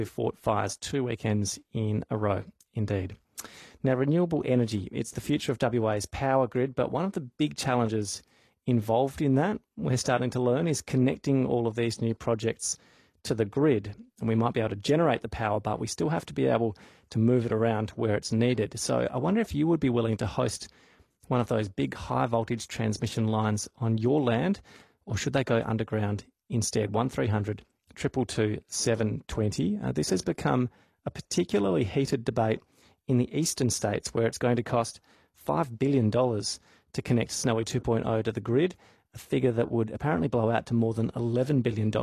We've fought fires 2 weekends in a row, indeed. Now, renewable energy, it's the future of WA's power grid, but one of the big challenges involved in that, we're starting to learn, is connecting all of these new projects to the grid. And we might be able to generate the power, but we still have to be able to move it around where it's needed. So I wonder if you would be willing to host one of those big high voltage transmission lines on your land, or should they go underground instead? 1300 222 720. This has become a particularly heated debate in the eastern states, where it's going to cost $5 billion to connect Snowy 2.0 to the grid, a figure that would apparently blow out to more than $11 billion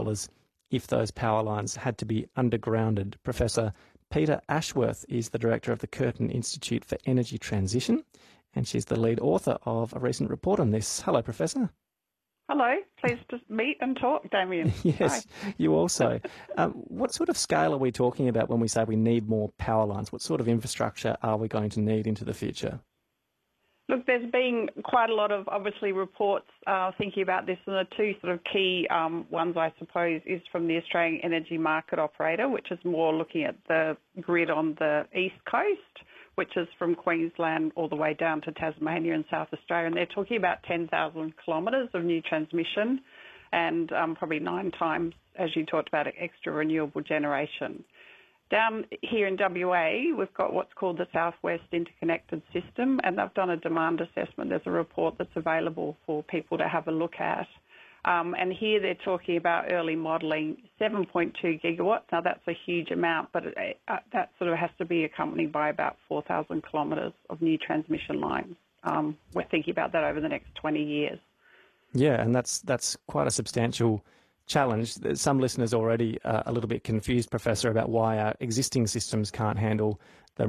if those power lines had to be undergrounded. Professor Peta Ashworth is the director of the Curtin Institute for Energy Transition, and she's the lead author of a recent report on this. Hello, Professor. Hello, pleased to meet and talk, Damien. Yes, Hi. you also. What sort of scale are we talking about when we say we need more power lines? What sort of infrastructure are we going to need into the future? Look, there's been quite a lot of, obviously, reports thinking about this, and the two sort of key ones, I suppose, is from the Australian Energy Market Operator, which is more looking at the grid on the east coast, which is from Queensland all the way down to Tasmania and South Australia. And they're talking about 10,000 kilometres of new transmission and probably 9 times, as you talked about, extra renewable generation. Down here in WA, we've got what's called the Southwest Interconnected System, and they've done a demand assessment. There's a report that's available for people to have a look at. And here they're talking about early modelling 7.2 gigawatts. Now, that's a huge amount, but that sort of has to be accompanied by about 4,000 kilometres of new transmission lines. We're thinking about that over the next 20 years. Yeah, and that's quite a substantial challenge. Some listeners already a little bit confused, Professor, about why our existing systems can't handle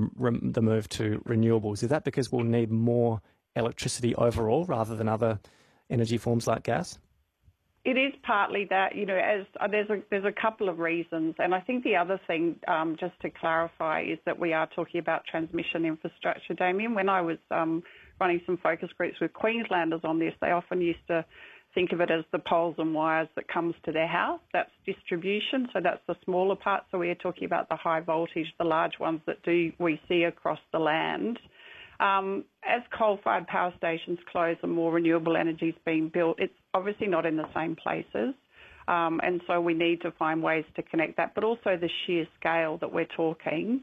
the move to renewables. Is that because we'll need more electricity overall rather than other energy forms like gas? It is partly that, as there's a couple of reasons. And I think the other thing, just to clarify, is that we are talking about transmission infrastructure, Damien. When I was running some focus groups with Queenslanders on this, they often used to think of it as the poles and wires that comes to their house. That's distribution, so that's the smaller part. So we are talking about the high voltage, the large ones that we see across the land. As coal-fired power stations close and more renewable energy is being built, it's obviously not in the same places. And so we need to find ways to connect that. But also the sheer scale that we're talking,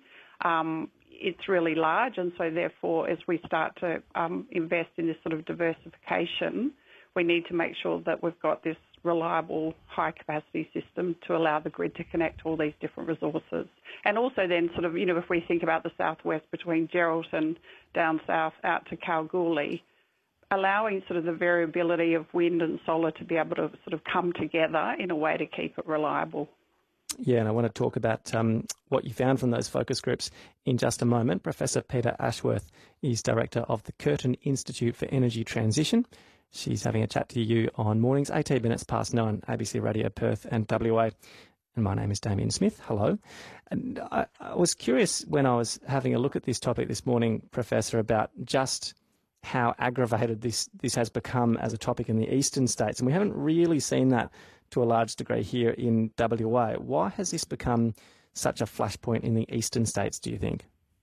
it's really large. And so therefore, as we start to invest in this sort of diversification, we need to make sure that we've got this reliable, high-capacity system to allow the grid to connect all these different resources. And also then sort of, if we think about the southwest between Geraldton, down south, out to Kalgoorlie, allowing sort of the variability of wind and solar to be able to sort of come together in a way to keep it reliable. Yeah, and I want to talk about what you found from those focus groups in just a moment. Professor Peta Ashworth is director of the Curtin Institute for Energy Transition. She's having a chat to you on mornings, 18 minutes past 9, ABC Radio Perth and WA. And my name is Damien Smith. Hello. And I was curious when I was having a look at this topic this morning, Professor, about just how aggravated this has become as a topic in the eastern states. And we haven't really seen that to a large degree here in WA. Why has this become such a flashpoint in the eastern states, do you think?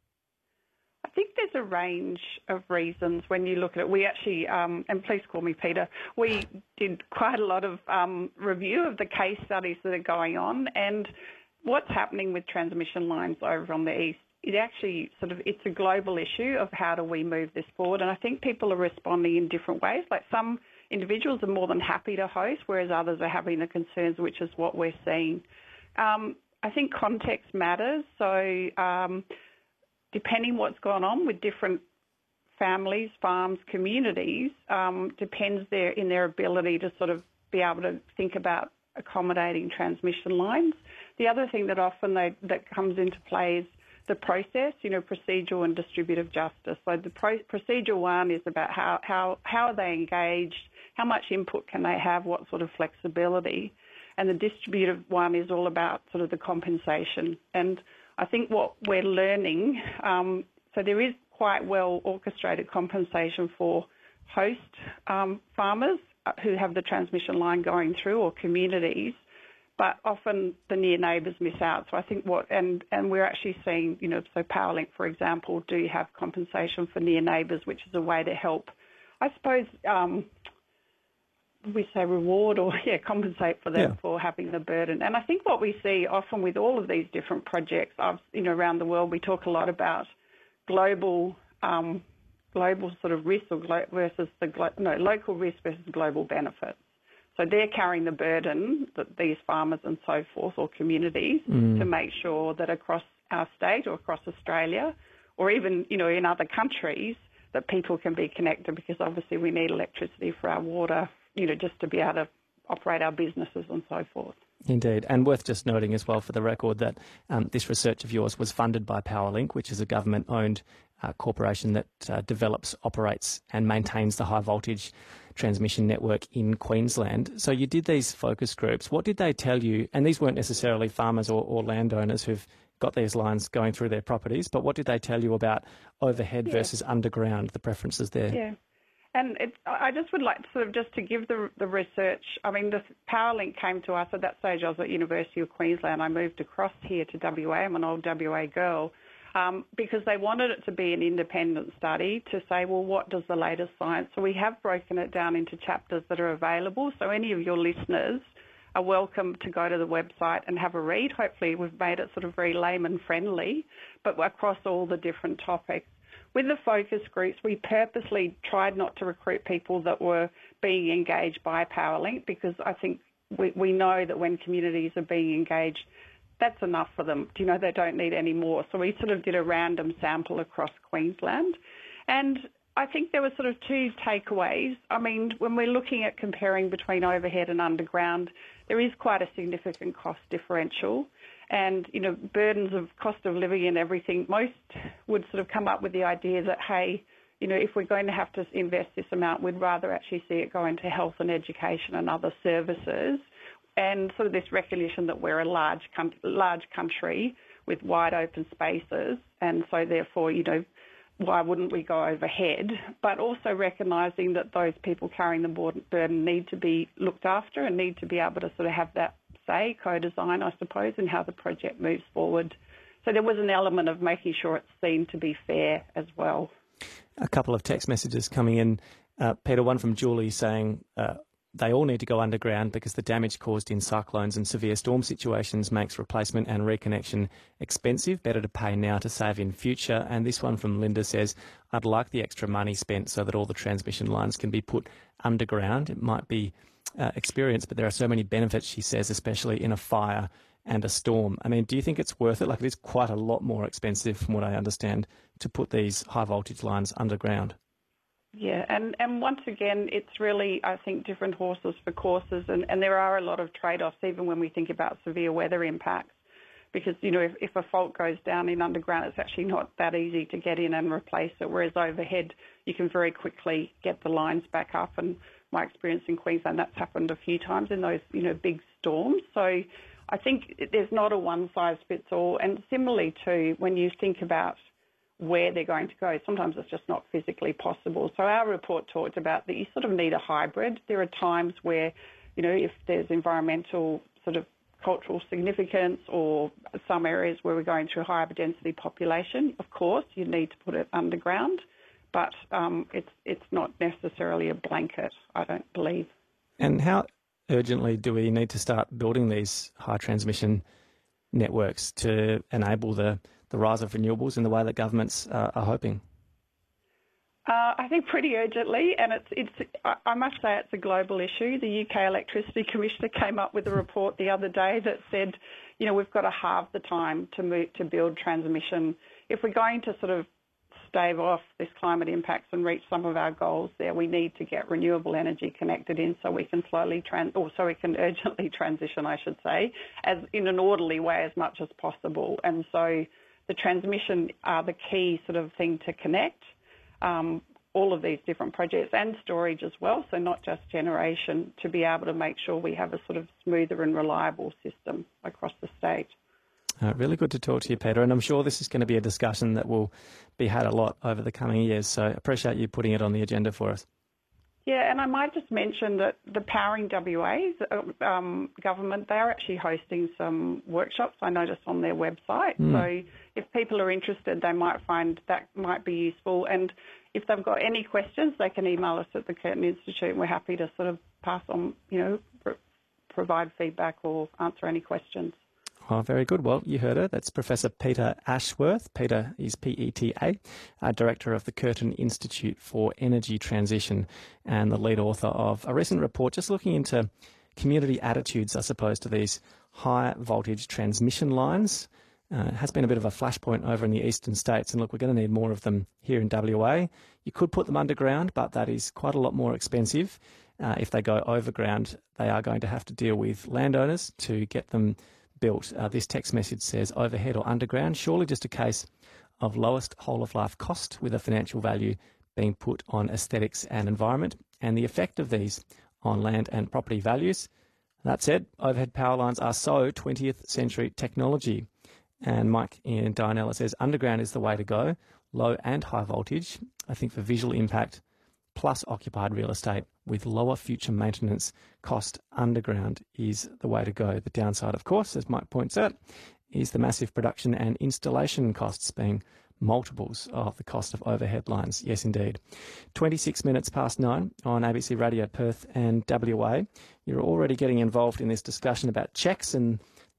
I think there's a range of reasons when you look at it. We actually, and please call me Peter, we did quite a lot of review of the case studies that are going on, and what's happening with transmission lines over on the east, it actually it's a global issue of how do we move this forward. And I think people are responding in different ways. Like some individuals are more than happy to host, whereas others are having the concerns, which is what we're seeing. I think context matters. So depending what's gone on with different families, farms, communities, depends in their ability to sort of be able to think about accommodating transmission lines. The other thing that often that comes into play is the process, procedural and distributive justice. So the procedural one is about how are they engaged, how much input can they have, what sort of flexibility, and the distributive one is all about sort of the compensation. And I think what we're learning, so there is quite well orchestrated compensation for host farmers who have the transmission line going through, or communities, but often the near neighbours miss out. So I think and we're actually seeing, so PowerLink, for example, do have compensation for near neighbours, which is a way to help, I suppose, we say reward or compensate for them for having the burden. And I think what we see often with all of these different projects, around the world, we talk a lot about global sort of risk versus local risk versus global benefits. So they're carrying the burden, that these farmers and so forth, or communities, to make sure that across our state or across Australia, or even, in other countries, that people can be connected, because obviously we need electricity for our water, just to be able to operate our businesses and so forth. Indeed, and worth just noting as well for the record that this research of yours was funded by PowerLink, which is a government-owned corporation that develops, operates and maintains the high voltage transmission network in Queensland. So you did these focus groups. What did they tell you? And these weren't necessarily farmers or landowners who've got these lines going through their properties, but what did they tell you about overhead versus underground, the preferences there? Yeah. And I just would like to sort of just to give the research. I mean, the PowerLink came to us at that stage. I was at University of Queensland. I moved across here to WA. I'm an old WA girl, because they wanted it to be an independent study to say, well, what does the latest science? So we have broken it down into chapters that are available. So any of your listeners are welcome to go to the website and have a read. Hopefully we've made it sort of very layman friendly, but across all the different topics. With the focus groups, we purposely tried not to recruit people that were being engaged by PowerLink, because I think we know that when communities are being engaged, that's enough for them. They don't need any more. So we sort of did a random sample across Queensland. And I think there were sort of two takeaways. I mean, when we're looking at comparing between overhead and underground, there is quite a significant cost differential. And, burdens of cost of living and everything, most would sort of come up with the idea that, hey, if we're going to have to invest this amount, we'd rather actually see it go into health and education and other services. And sort of this recognition that we're a large country with wide open spaces. And so therefore, why wouldn't we go overhead? But also recognising that those people carrying the burden need to be looked after and need to be able to sort of have that say, co-design, I suppose, in how the project moves forward. So there was an element of making sure it's seen to be fair as well. A couple of text messages coming in. Peter, one from Julie saying they all need to go underground because the damage caused in cyclones and severe storm situations makes replacement and reconnection expensive. Better to pay now to save in future. And this one from Linda says, I'd like the extra money spent so that all the transmission lines can be put underground. It might be experience, but there are so many benefits, she says, especially in a fire and a storm. I mean, do you think it's worth it? Like, it is quite a lot more expensive, from what I understand, to put these high voltage lines underground. Yeah, and once again, it's really, I think, different horses for courses, and there are a lot of trade-offs, even when we think about severe weather impacts, because, if a fault goes down in underground, it's actually not that easy to get in and replace it, whereas overhead, you can very quickly get the lines back up. And my experience in Queensland, that's happened a few times in those, big storms. So I think there's not a one-size-fits-all. And similarly too, when you think about where they're going to go, sometimes it's just not physically possible. So our report talked about that you sort of need a hybrid. There are times where, if there's environmental sort of cultural significance or some areas where we're going through a higher density population, of course, you need to put it underground. But it's not necessarily a blanket, I don't believe. And how urgently do we need to start building these high transmission networks to enable the rise of renewables in the way that governments are hoping? I think pretty urgently, and I must say it's a global issue. The UK Electricity Commissioner came up with a report the other day that said, we've got to halve the time to build transmission. If we're going to sort of stave off this climate impacts and reach some of our goals there, we need to get renewable energy connected in so we can urgently transition, I should say, as in an orderly way as much as possible. And so the transmission are the key sort of thing to connect all of these different projects, and storage as well, so not just generation, to be able to make sure we have a sort of smoother and reliable system across the state. Really good to talk to you, Peter, and I'm sure this is going to be a discussion that will be had a lot over the coming years, so I appreciate you putting it on the agenda for us. Yeah, and I might just mention that the Powering WA's government, they are actually hosting some workshops, I noticed, on their website. So if people are interested, they might find that might be useful. And if they've got any questions, they can email us at the Curtin Institute, and we're happy to sort of pass on, provide feedback or answer any questions. Oh, very good. Well, you heard her. That's Professor Peta Ashworth. Peta is P-E-T-A, Director of the Curtin Institute for Energy Transition and the lead author of a recent report just looking into community attitudes, I suppose, to these high voltage transmission lines. It has been a bit of a flashpoint over in the eastern states, and look, we're going to need more of them here in WA. You could put them underground, but that is quite a lot more expensive. If they go overground, they are going to have to deal with landowners to get them built. This text message says overhead or underground, surely just a case of lowest whole-of-life cost with a financial value being put on aesthetics and environment and the effect of these on land and property values. That said, overhead power lines are so 20th century technology. And Mike in Dianella says underground is the way to go, low and high voltage, I think for visual impact, plus occupied real estate with lower future maintenance cost, underground is the way to go. The downside, of course, as Mike points out, is the massive production and installation costs being multiples of the cost of overhead lines. Yes, indeed. 26 minutes past 9 on ABC Radio Perth and WA. You're already getting involved in this discussion about checks and